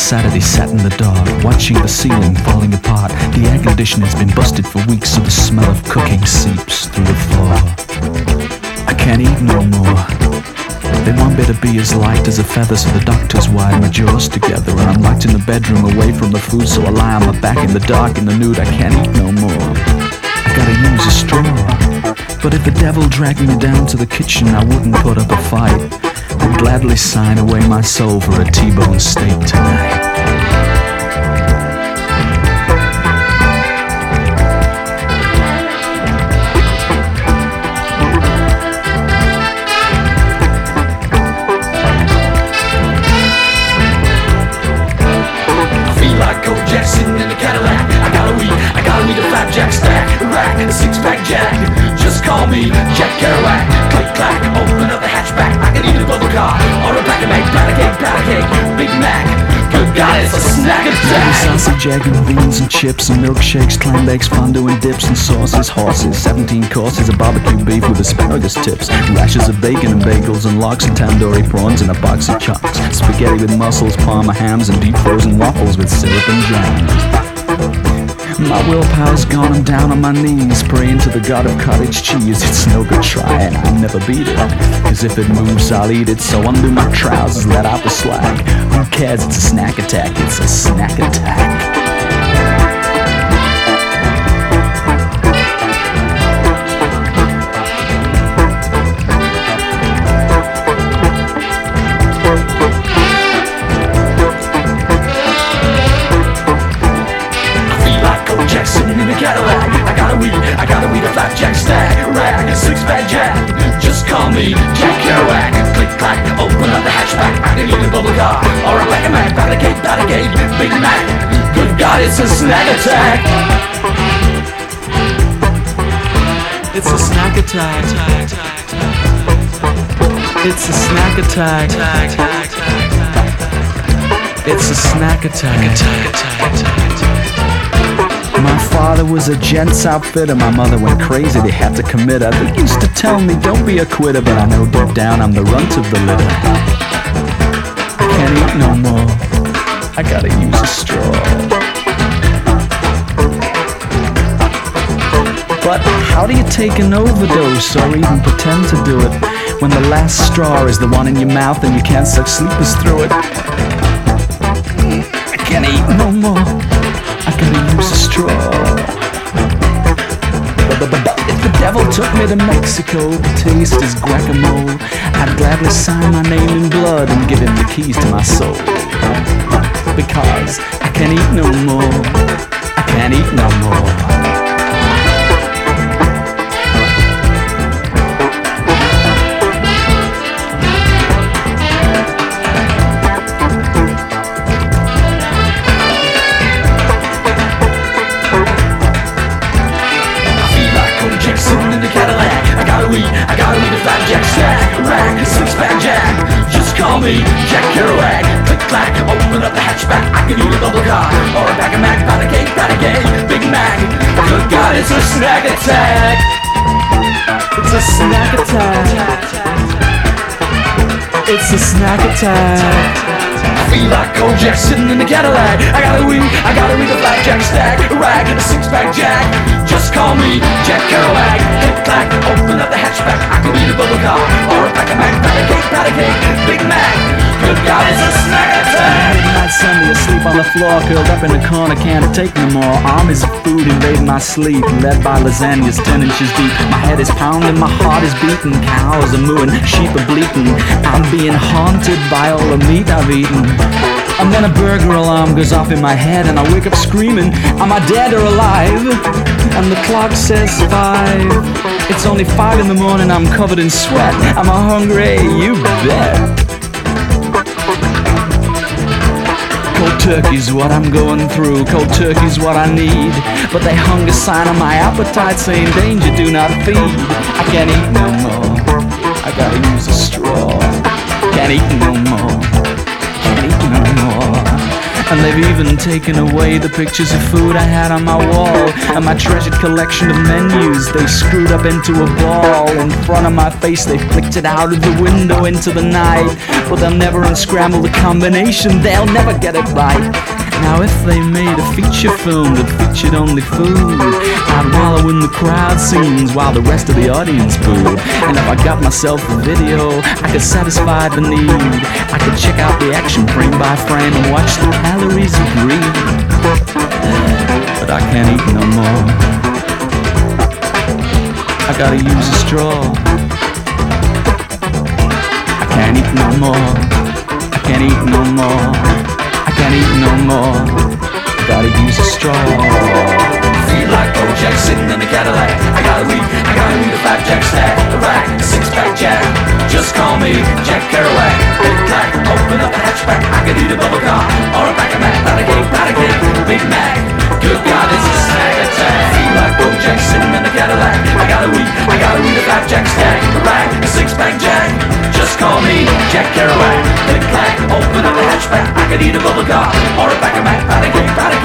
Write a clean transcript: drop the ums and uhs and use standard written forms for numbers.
Saturday sat in the dark, watching the ceiling falling apart. The air conditioner's been busted for weeks, so the smell of cooking seeps through the floor. I can't eat no more. They want me to be as light as a feather, so the doctors wired my jaws together. And I'm locked in the bedroom away from the food, so I lie on my back in the dark, in the nude. I can't eat no more. I gotta use a straw. But if the devil dragged me down to the kitchen, I wouldn't put up a fight. I'd gladly sign away my soul for a T-bone steak tonight. Sitting in the Cadillac, I gotta weed a flapjack stack, rack, a six-pack jack. Just call me Jack Kerouac. Click clack, open up the hatchback. I can eat a bubble car or a pack of make powder cake, Big Mac. Good God, it's a snack attack. Sausage, egg, and beans and chips and milkshakes, clam bakes, fondue and dips and sauces, horses, 17 courses of barbecue beef with asparagus tips, rashes of bacon and bagels and lox and tandoori prawns and a box of chocks, spaghetti with mussels, parma hams and deep frozen waffles with syrup and jam. My willpower's gone, I'm down on my knees, praying to the god of cottage cheese. It's no good trying, I'll never beat it, cause if it moves I'll eat it. So undo my trousers, let out the slack. Who cares, it's a snack attack, it's a snack attack. I gotta weed a flapjack stack, rack, a six-pack jack. Just call me Jack Kerouac. Click clack, open up the hatchback. I can eat a bubble car or a pack of Mac. Powder cake, Big Mac. Good God, it's a snack attack. It's a snack attack. It's a snack attack. It's a snack attack. My father was a gents outfitter, my mother went crazy, they had to commit her. They used to tell me, don't be a quitter, but I know deep down I'm the runt of the litter. I can't eat no more, I gotta use a straw. But how do you take an overdose or even pretend to do it when the last straw is the one in your mouth and you can't suck sleepers through it? I can't eat no more, I gotta use a straw. But if the devil took me to Mexico to taste his guacamole, I'd gladly sign my name in blood and give him the keys to my soul. Because I can't eat no more, I can't eat no more. I gotta weed a flapjack stack, rack, a six-pack jack. Just call me Jack Kerouac. Click clack, open up the hatchback. I can eat a bubble car or a pack of Mac. Powder cake, Big Mac. Good God, it's a snack attack. It's a snack attack. It's a snack attack. I feel like Kojak sitting in the Cadillac. I gotta weed a flapjack stack, rack, and a six-pack jack. Just call me Jack Kerouac. Click clack, open up the hatchback. I can eat a bubble car or a pack of Mac. Powder cake, Big Mac. Good God, it's a snack attack. Midnight Sunday, asleep on the floor, curled up in the corner, can't take no more. Armies of food invade my sleep, led by lasagnas 10 inches deep. My head is pounding, my heart is beating, cows are mooing, sheep are bleating. I'm being haunted by all the meat I've eaten. And then a burger alarm goes off in my head, and I wake up screaming, am I dead or alive? And the clock says 5. It's only 5 in the morning, I'm covered in sweat. Am I hungry? You bet. Cold turkey's what I'm going through, cold turkey's what I need. But they hung a sign on my appetite saying, danger, do not feed. I can't eat no more, I gotta use a straw. Can't eat no more, can't eat no more. And they've even taken away the pictures of food I had on my wall, and my treasured collection of menus they screwed up into a ball. In front of my face they flicked it out of the window into the night, but they'll never unscramble the combination, they'll never get it right. Now if they made a feature film that featured only food, I'd wallow in the crowd scenes while the rest of the audience booed. And if I got myself a video, I could satisfy the need. I could check out the action frame by frame and watch the calories of greed. But I can't eat no more. I gotta use a straw. I can't eat no more. I can't eat no more. I can't eat no more. Gotta use a straw. Feel like Bojack sitting in a Cadillac. I gotta eat a flapjack stack, a rack, a six-pack jack. Just call me Jack Kerouac. Click clack, open up the hatchback. I could eat a bubble gum or a pack of Mac. Not a cake, Big Mac. Good God, it's a snack attack. Feel like Bojack sitting in a Cadillac. I gotta eat a flapjack stack, a rack, a six-pack jack. Just call me Jack Kerouac. Click clack, open up the hatchback. I could eat a bubble gum or a pack of Mac. Not a cake,